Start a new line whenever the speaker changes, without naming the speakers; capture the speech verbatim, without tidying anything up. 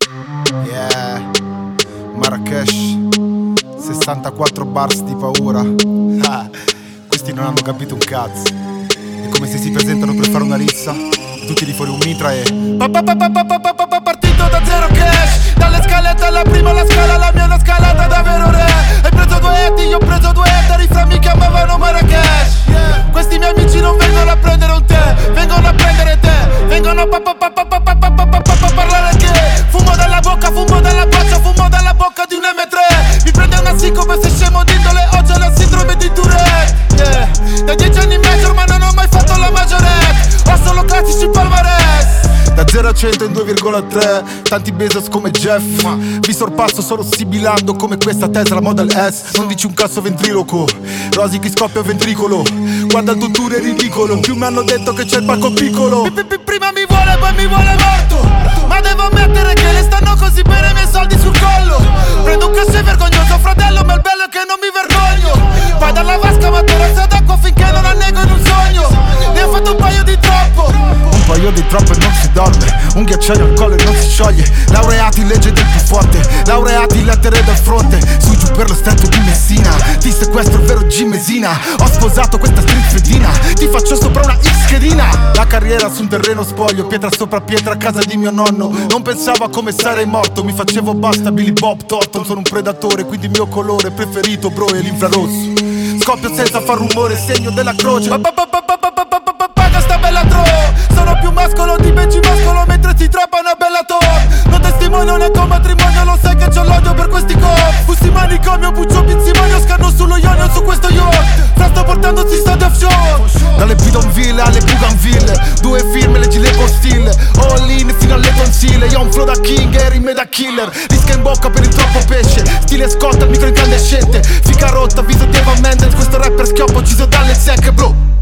Yeah, Marrakesh, sessantaquattro bars di paura. Ah, questi non hanno capito un cazzo. È come se si presentano per fare una rissa e tu tiri fuori un mitra e partito da zero cash. Dalle scalette alla prima la scala, la mia è una scalata davvero re. Hai preso due etti, io ho preso due ettari, fra mi chiamavano Marrakesh. Questi miei amici non vengono a prendere un tè, vengono a prendere te. Vengono a parlare che fumo dalla bocca, fumo dalla boccia, fumo dalla bocca di un emme tre. Mi prende una sincope se scemo d'indole, oggi ho la sindrome di Tourette. Yeah, da dieci anni in major ma non ho mai fatto la maggiorette. Ho solo classici palmarès. Da zero a cento in due virgola tre, tanti Bezos come Jeff. Vi sorpasso solo sibilando come questa Tesla Model S. Non dici un cazzo ventriloquo, Rosy chi scoppia ventricolo. Guarda il tuo tour è ridicolo, più mi hanno detto che c'è il palco piccolo. Prima mi vuole poi mi vuole morto, ma devo ammettere che le stanno così bene i miei soldi sul collo. Prendo un cachet vergognoso fratello, ma il bello è che non mi vergogno. Vai dalla vasca ma terrazza d'acqua finché non annego in un sogno. Ne ho fatto un paio di troppo, un paio di troppo e non si dorme. Un ghiacciaio al collo e non si scioglie. Laureati in legge del più forte, laureati in lettere dal fronte. Su giù per lo stretto di Messina, ti sequestro il vero G Mesina. Ho sposato questa street fedina, ti faccio sopra una X schedina. La carriera su un terreno spoglio, pietra sopra pietra a casa di mio nonno. Non pensavo a come sarei morto, mi facevo basta Billy Bob Thornton. Sono un predatore, quindi il mio colore preferito bro è l'infrarosso. Scoppio senza far rumore, segno della croce. Paga sta bella tro. Sono più mascolo di Benji Mascolo mentre si trappa una bella top. Non testimonio né tuo matrimonio, lo sai che c'ho l'odio per questi cop. Fussi manicomio, buccio pizzimonio, scanno sullo ionio su questo yacht. Fra sto portando si sta offshore. Dalle bidonville alle Bougainville, due firme, leggi le postille. All in fino alle tonsille, io ho un flow da king e rime da killer. Lisca in bocca per il troppo pesce, stile Scott al micro incandescente. Fica rotta, viso di Eva Mendes, questo rapper schioppo ucciso dalle secche bro.